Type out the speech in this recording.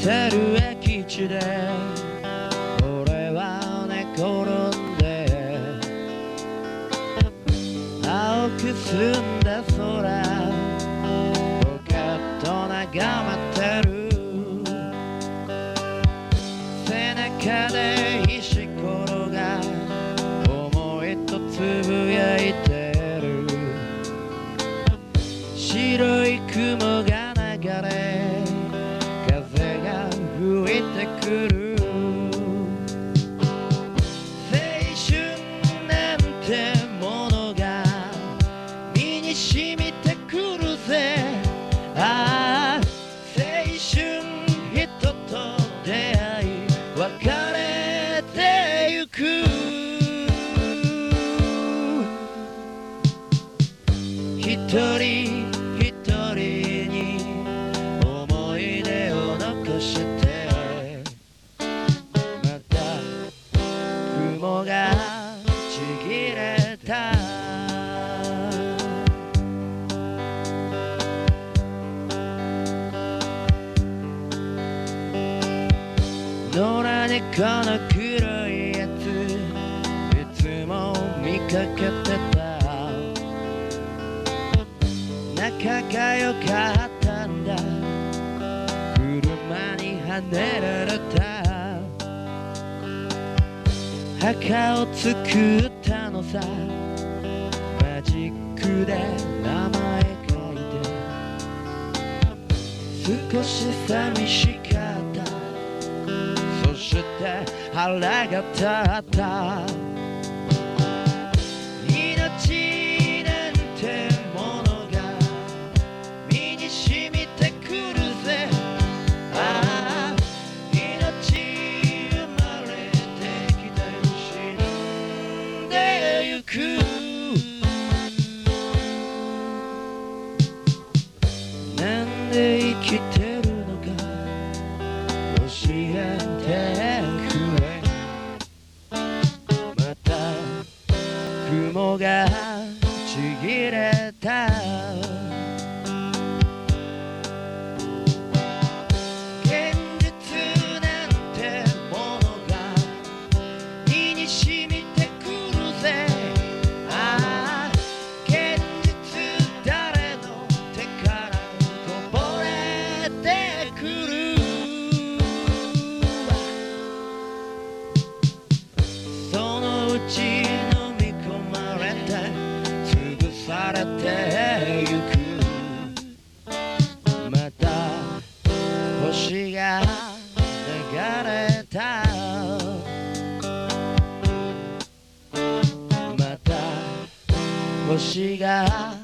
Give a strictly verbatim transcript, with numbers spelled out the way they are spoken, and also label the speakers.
Speaker 1: てる駅地で俺は寝転んで青く澄んだ空ぼかっと眺めてる背中で石ころが思いとつぶやいてる白い雲が流れ風が吹いてくる青春なんてものが身に染みてくるぜああ青春人と出会い別れてゆく一人一人に思い出を残してまた雲がちぎれた野良猫の黒いやついつも見かけてた仲が良かったんだ車にはねられた墓を作ったのさマジックで名前書いて少し寂しかったそして腹が立った命なんてものが身に染みてくるぜああ命生まれてきて死んでゆくなんで生きてるのか教えてくれまた雲がちぎれた現実なんてものが身に染みてくるぜああ現実誰の手からこぼれてくるそのうち飲み込まれて潰されてゆくまた星が流れたまた星が